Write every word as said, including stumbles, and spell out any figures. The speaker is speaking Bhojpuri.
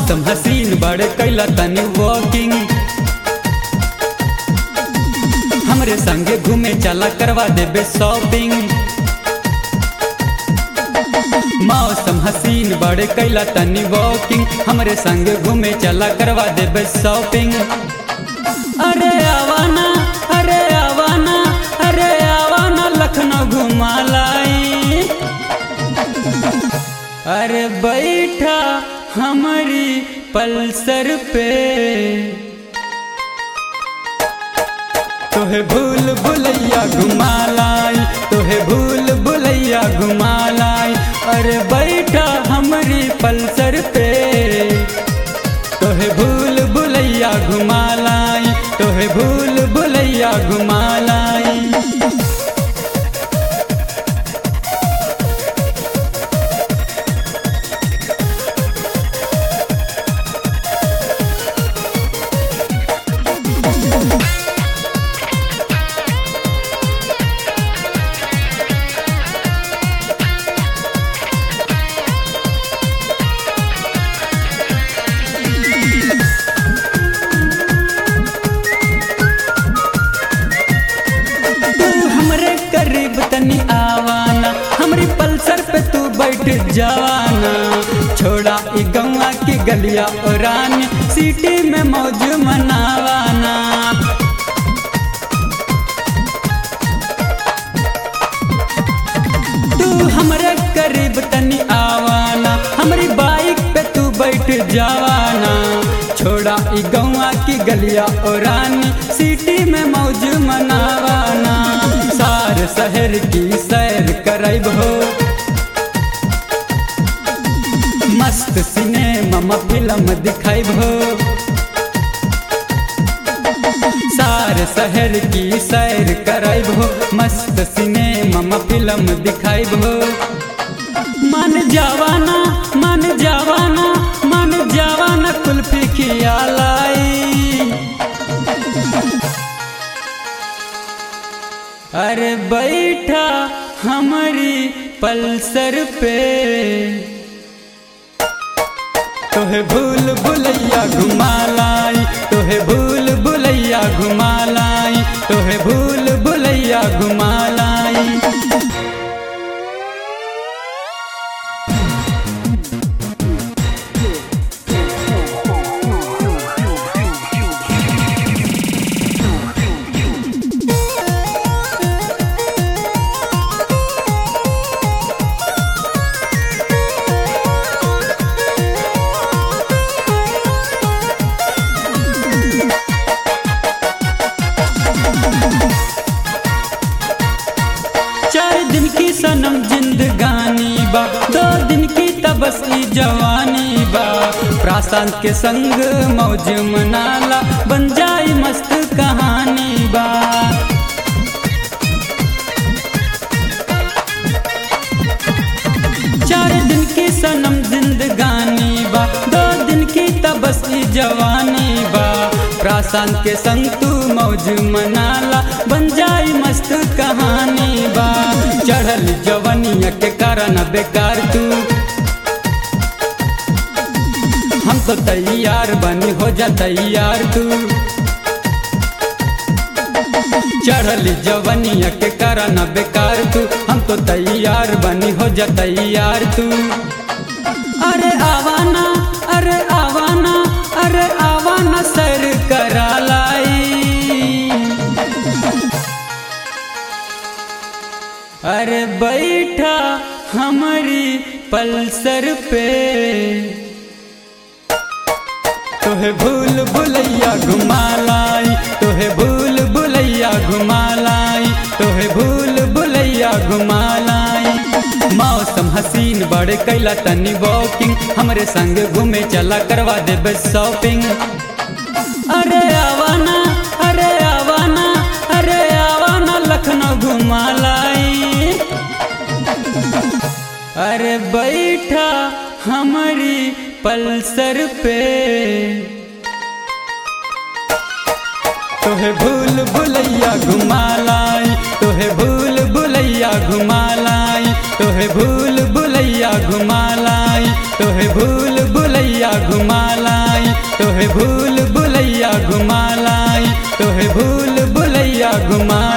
मौसम हसीन बड़े कैला तनी वॉकिंग, हमरे संगे घूमे चला करवा देबे शॉपिंग। मौसम हसीन बड़े कैला तनी वॉकिंग, हमरे संगे घूमे चला करवा देबे शॉपिंग। अरे आवाना अरे आवाना अरे आवाना लखनऊ घुमा लाई, अरे बैठा हमारी पल्सर पे, तोहे भूल भुलैया घुमा लाई, तोहे भूल भुलैया घुमा लाई। अरे बैठा हमारी पल्सर पे, तोहे भूल भुलैया घुमा लाई, तोहे भूल भुलैया घुमा लाई। करीब तनी आवाना, हमरी पल्सर पे तू बैठ जावाना, छोड़ा ई गौवा की गलिया और रानी, सिटी में मौज मनावाना। तू हमरे करीब तनी आवाना, हमरी बाइक पे तू बैठ जावाना, छोड़ा ई गौवा की गलिया और रानी, सिटी में मौज मनावाना। सार शहर की सैर करैब हो, मस्त सिनेमा फिल्म दिखाइब हो। सार शहर की सैर करैब हो, मस्त सिनेमा फिल्म दिखाइब हो। मन जावाना मन जावाना मन जावाना कुल्फी खियालाई, अरे बैठा हमारी पल्सर पे, तोहे भूल भुलैया घुमा लाई, तोहे भूल भुलैया घुमा लाई, तोहे भूल भुलैया घुमा लाई। चार दिन की सनम जिंदगानी बा, दो दिन की तबस्सी जवानी बा, प्राशांत के संग मौज मनाला, बन जाई मस्त कहानी बा। चार दिन की सनम जिंदगानी बा, दो दिन की तबस्सी जवानी बा, प्राशांत के संग तू मौज मनाला, बन जाई मस्त कहानी बा। चढ़ल जवनिया के कारण बेकार तू, हम तो तैयार बनी हो जा तैयार तू। चढ़ल जवनिया के कारण बेकार तू, हम तो तैयार बनी हो जा तैयार तू। अरे आवाना अरे आवाना अरे आवाना सैर करा लाई, अरे बैठा हमारी पल्सर पे, तोहे भूल भुलैया घुमा लाई, तोहे भूल भुलैया घुमा लाई, तोहे भूल भुलैया घुमा लाई। मौसम हसीन बड़े कैला तनी वॉकिंग, हमरे संग घूमे चला करवा देबे शॉपिंग। अरे आवाना अरे आवाना अरे आवाना लखनऊ घुमा लाई, अरे बैठा हमारी पल्सर पे, तोहे भूल भुलैया घुमा लाई, तोहे भूल भुलैया घुमा लाई, तोहे भूल भुलैया घुमा लाई, तोहे भूल भुलैया बुलैया घुमालाई तोहे भूल भुलैया घुमालाई तोहे भूल भुलैया घुमा